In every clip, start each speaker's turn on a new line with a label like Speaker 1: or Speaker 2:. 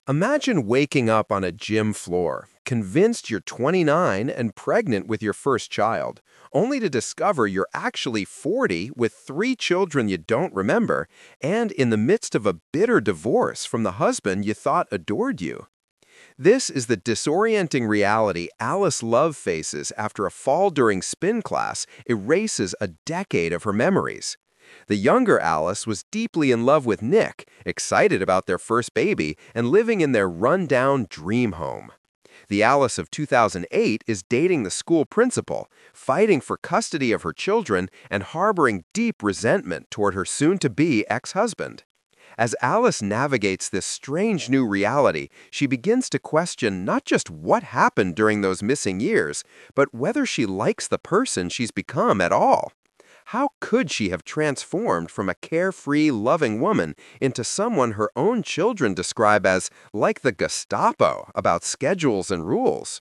Speaker 1: Imagine waking up on a gym floor, convinced you're 29 and pregnant with your first child, only to discover you're actually 40 with three children you don't remember, and in the midst of a bitter divorce from the husband you thought adored you. This is the disorienting reality Alice Love faces after a fall during spin class erases a decade of her memories. The younger Alice was deeply in love with Nick, excited about their first baby, and living in their run-down dream home. The Alice of 2008 is dating the school principal, fighting for custody of her children and harboring deep resentment toward her soon-to-be ex-husband. As Alice navigates this strange new reality, she begins to question not just what happened during those missing years, but whether she likes the person she's become at all. How could she have transformed from a carefree, loving woman into someone her own children describe as like the Gestapo about schedules and rules?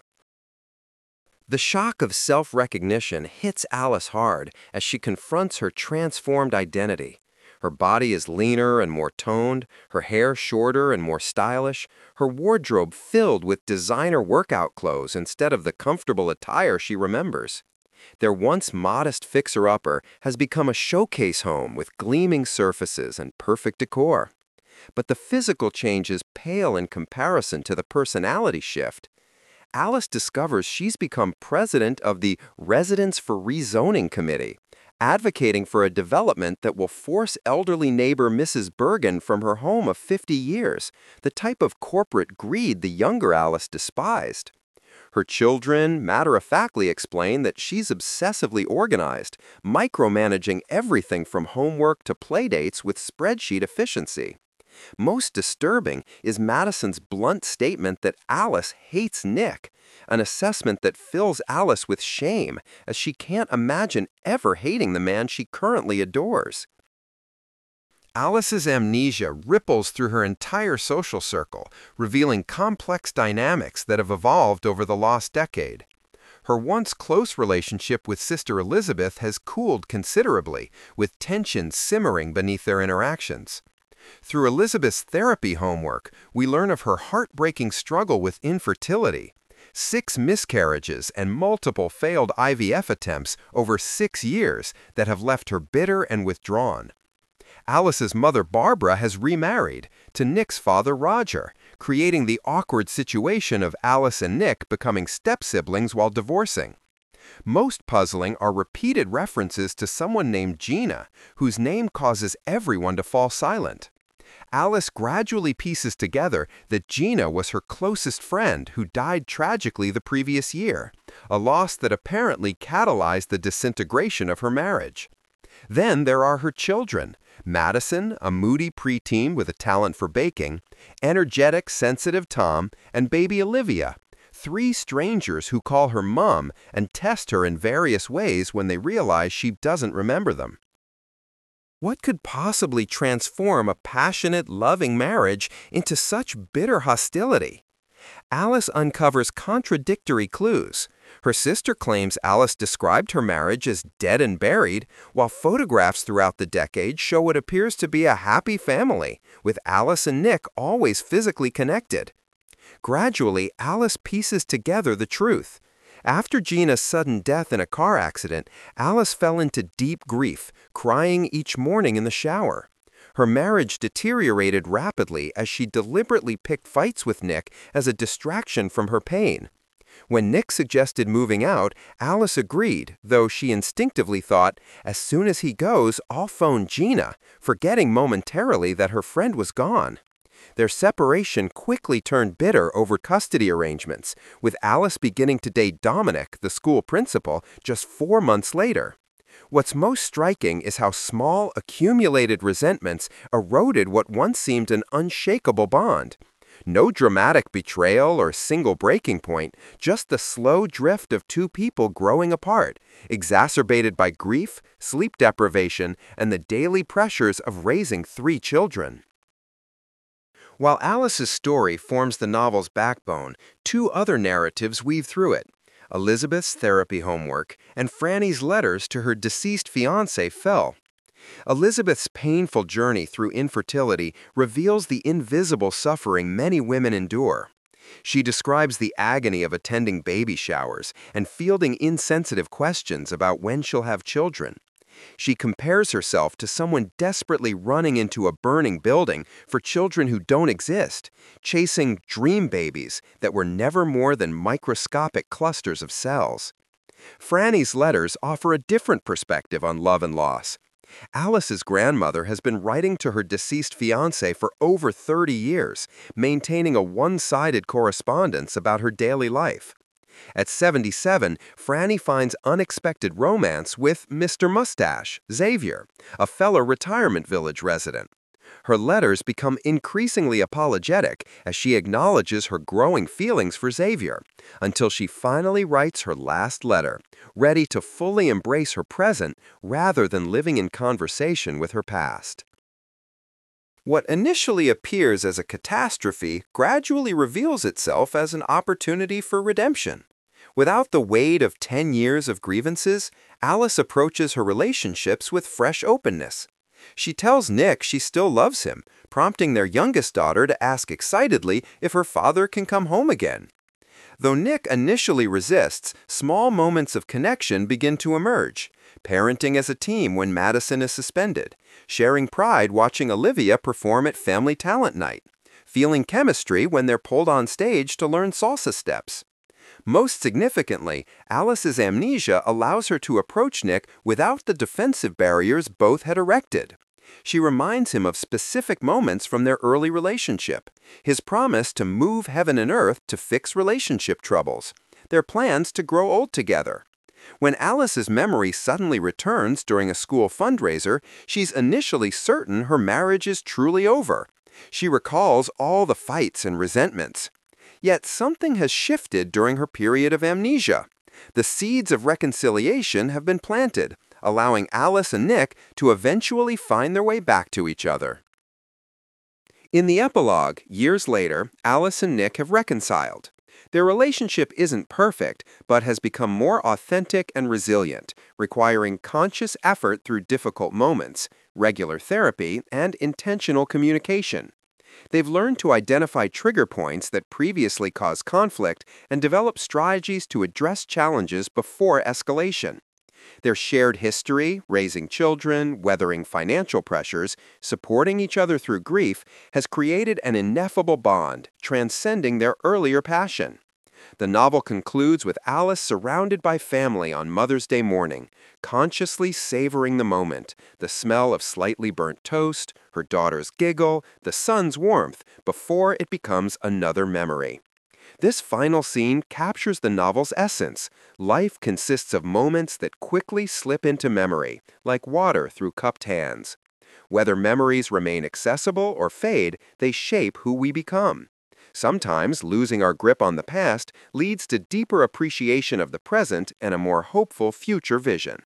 Speaker 1: The shock of self-recognition hits Alice hard as she confronts her transformed identity. Her body is leaner and more toned, her hair shorter and more stylish, her wardrobe filled with designer workout clothes instead of the comfortable attire she remembers. Their once modest fixer-upper has become a showcase home with gleaming surfaces and perfect decor. But the physical changes pale in comparison to the personality shift. Alice discovers she's become president of the Residence for Rezoning Committee, advocating for a development that will force elderly neighbor Mrs. Bergen from her home of 50 years, the type of corporate greed the younger Alice despised. Her children matter-of-factly explain that she's obsessively organized, micromanaging everything from homework to playdates with spreadsheet efficiency. Most disturbing is Madison's blunt statement that Alice hates Nick, an assessment that fills Alice with shame as she can't imagine ever hating the man she currently adores. Alice's amnesia ripples through her entire social circle, revealing complex dynamics that have evolved over the lost decade. Her once close relationship with Sister Elizabeth has cooled considerably, with tension simmering beneath their interactions. Through Elizabeth's therapy homework, we learn of her heartbreaking struggle with infertility, 6 miscarriages and multiple failed IVF attempts over 6 years that have left her bitter and withdrawn. Alice's mother Barbara has remarried to Nick's father Roger, creating the awkward situation of Alice and Nick becoming step-siblings while divorcing. Most puzzling are repeated references to someone named Gina, whose name causes everyone to fall silent. Alice gradually pieces together that Gina was her closest friend who died tragically the previous year, a loss that apparently catalyzed the disintegration of her marriage. Then there are her children, Madison, a moody preteen with a talent for baking, energetic, sensitive Tom, and baby Olivia, 3 strangers who call her Mom and test her in various ways when they realize she doesn't remember them. What could possibly transform a passionate, loving marriage into such bitter hostility? Alice uncovers contradictory clues. Her sister claims Alice described her marriage as dead and buried, while photographs throughout the decade show what appears to be a happy family, with Alice and Nick always physically connected. Gradually, Alice pieces together the truth. After Gina's sudden death in a car accident, Alice fell into deep grief, crying each morning in the shower. Her marriage deteriorated rapidly as she deliberately picked fights with Nick as a distraction from her pain. When Nick suggested moving out, Alice agreed, though she instinctively thought, as soon as he goes, I'll phone Gina, forgetting momentarily that her friend was gone. Their separation quickly turned bitter over custody arrangements, with Alice beginning to date Dominic, the school principal, just 4 months later. What's most striking is how small, accumulated resentments eroded what once seemed an unshakable bond. No dramatic betrayal or single breaking point, just the slow drift of 2 people growing apart, exacerbated by grief, sleep deprivation, and the daily pressures of raising 3 children. While Alice's story forms the novel's backbone, 2 other narratives weave through it: Elizabeth's therapy homework and Franny's letters to her deceased fiancé, Phil. Elizabeth's painful journey through infertility reveals the invisible suffering many women endure. She describes the agony of attending baby showers and fielding insensitive questions about when she'll have children. She compares herself to someone desperately running into a burning building for children who don't exist, chasing dream babies that were never more than microscopic clusters of cells. Franny's letters offer a different perspective on love and loss. Alice's grandmother has been writing to her deceased fiancé for over 30 years, maintaining a one-sided correspondence about her daily life. At 77, Franny finds unexpected romance with Mr. Mustache, Xavier, a fellow retirement village resident. Her letters become increasingly apologetic as she acknowledges her growing feelings for Xavier, until she finally writes her last letter, ready to fully embrace her present rather than living in conversation with her past. What initially appears as a catastrophe gradually reveals itself as an opportunity for redemption. Without the weight of 10 years of grievances, Alice approaches her relationships with fresh openness. She tells Nick she still loves him, prompting their youngest daughter to ask excitedly if her father can come home again. Though Nick initially resists, small moments of connection begin to emerge. Parenting as a team when Madison is suspended, sharing pride watching Olivia perform at Family Talent Night, feeling chemistry when they're pulled on stage to learn salsa steps. Most significantly, Alice's amnesia allows her to approach Nick without the defensive barriers both had erected. She reminds him of specific moments from their early relationship, his promise to move heaven and earth to fix relationship troubles, their plans to grow old together. When Alice's memory suddenly returns during a school fundraiser, she's initially certain her marriage is truly over. She recalls all the fights and resentments. Yet something has shifted during her period of amnesia. The seeds of reconciliation have been planted, allowing Alice and Nick to eventually find their way back to each other. In the epilogue, years later, Alice and Nick have reconciled. Their relationship isn't perfect, but has become more authentic and resilient, requiring conscious effort through difficult moments, regular therapy, and intentional communication. They've learned to identify trigger points that previously caused conflict and develop strategies to address challenges before escalation. Their shared history, raising children, weathering financial pressures, supporting each other through grief, has created an ineffable bond, transcending their earlier passion. The novel concludes with Alice surrounded by family on Mother's Day morning, consciously savoring the moment, the smell of slightly burnt toast, her daughter's giggle, the sun's warmth, before it becomes another memory. This final scene captures the novel's essence. Life consists of moments that quickly slip into memory, like water through cupped hands. Whether memories remain accessible or fade, they shape who we become. Sometimes losing our grip on the past leads to deeper appreciation of the present and a more hopeful future vision.